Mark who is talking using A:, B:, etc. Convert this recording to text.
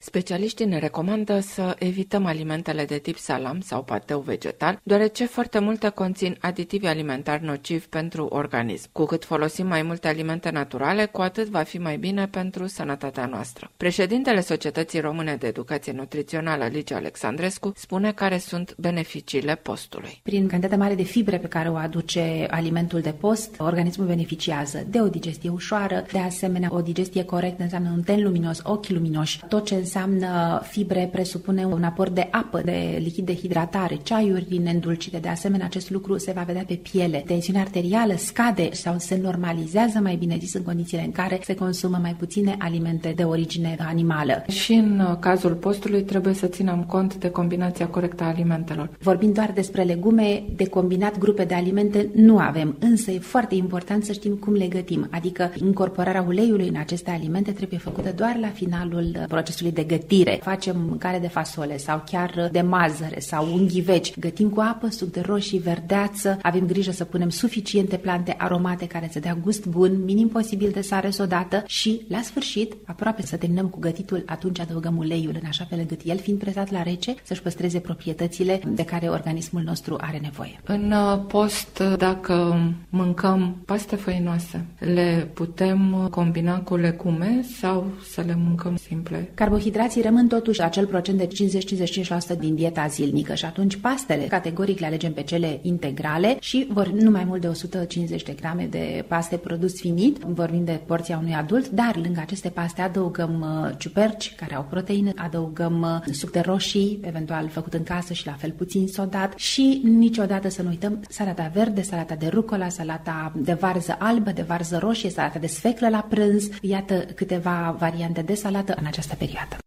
A: Specialiștii ne recomandă să evităm alimentele de tip salam sau pateu vegetal, deoarece foarte multe conțin aditivi alimentari nocivi pentru organism. Cu cât folosim mai multe alimente naturale, cu atât va fi mai bine pentru sănătatea noastră. Președintele Societății Române de Educație Nutrițională, Ligia Alexandrescu, spune care sunt beneficiile postului.
B: Prin cantitatea mare de fibre pe care o aduce alimentul de post, organismul beneficiază de o digestie ușoară, de asemenea o digestie corectă înseamnă un ten luminos, ochi luminoși. Tot ce înseamnă fibre presupune un aport de apă, de lichid de hidratare, ceaiuri neîndulcite. De asemenea, acest lucru se va vedea pe piele. Tensiunea arterială scade sau se normalizează, mai bine zis, în condițiile în care se consumă mai puține alimente de origine animală.
A: Și în cazul postului trebuie să ținem cont de combinația corectă a alimentelor.
B: Vorbind doar despre legume, de combinat grupe de alimente nu avem, însă e foarte important să știm cum le gătim, adică incorporarea uleiului în aceste alimente trebuie făcută doar la finalul procesului de gătire. Facem mâncare de fasole sau chiar de mazăre sau unghiveci. Gătim cu apă, suc de roșii, verdeață, avem grijă să punem suficiente plante aromate care să dea gust bun, minim posibil de sare sodată și, la sfârșit, aproape să terminăm cu gătitul, atunci adăugăm uleiul în așa fel încât el, fiind presat la rece, să-și păstreze proprietățile de care organismul nostru are nevoie.
A: În post, dacă mâncăm paste făinoase, le putem combina cu legume sau să le mâncăm simple?
B: Carbohidrații rămân totuși acel procent de 50-55% din dieta zilnică și atunci pastele categoric le alegem pe cele integrale și nu mai mult de 150 de grame de paste produs finit, vorbim de porția unui adult, dar lângă aceste paste adăugăm ciuperci care au proteină, adăugăm suc de roșii, eventual făcut în casă și la fel puțin sodat și niciodată să nu uităm salata verde, salata de rucola, salata de varză albă, de varză roșie, salata de sfeclă la prânz, iată câteva variante de salată în această perioadă.